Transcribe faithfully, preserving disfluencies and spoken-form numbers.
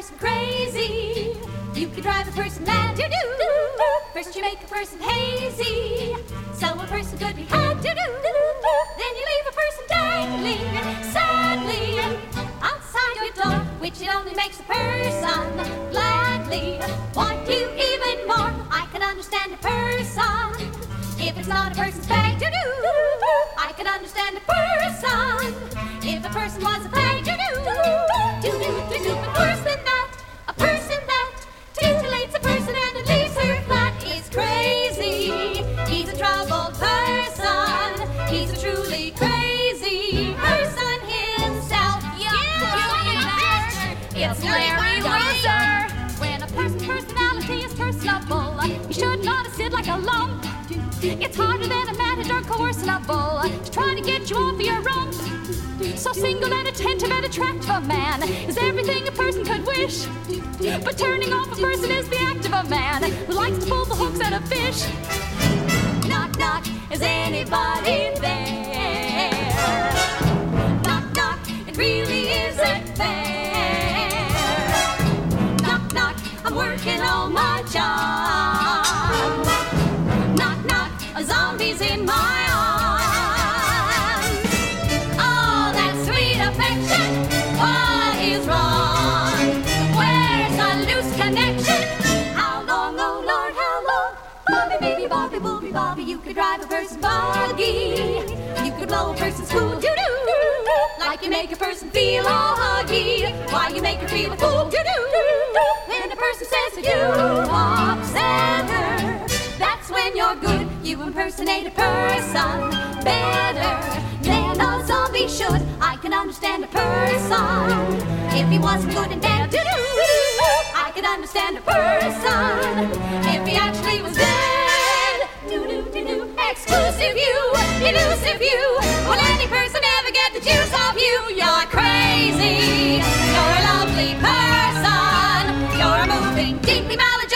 person crazy. You could drive a person mad, do do. First you make a person hazy, so a person could be had, do do. Then you leave a person dangling sadly outside your door, which it only makes the person gladly want you even more. I can understand a person if it's not a person's bag, do do. I can understand a person if a person was a bag, do do. Do do do do. But worse than that, a person that titillates a person and it leaves her flat is crazy. He's a troubled person. He's a truly crazy person himself. Yeah, it's Larry Loser. When a person's personality is personable, he should not sit like a lump. It's harder than a matador coercible to try to get you off your rump. So single and attentive and attractive a man is everything a person could wish. But turning off a person is the act of a man who likes to pull the hooks out of fish. Knock, knock, is anybody there? Knock, knock, it really isn't fair. Knock, knock, I'm working on my job. Knock, knock, a zombie's in my arms. Oh, that sweet affection, what is wrong? Where's a loose connection? How long, oh Lord, how long? Bobby, baby, Bobby, Bobby, Bobby, you could drive a person buggy. You could blow a person's cool, doo-doo. Like you make a person feel all huggy. Why you make her feel a fool, doo-doo. When a person says to you, upset her, that's when you're good. You impersonate a person better than a zombie should. I can understand a person if he wasn't good and dead. I can understand a person if he actually was dead. Exclusive you, elusive you. Will any person ever get the juice off you? You're crazy. You're a lovely person. You're a moving, deeply maladjusted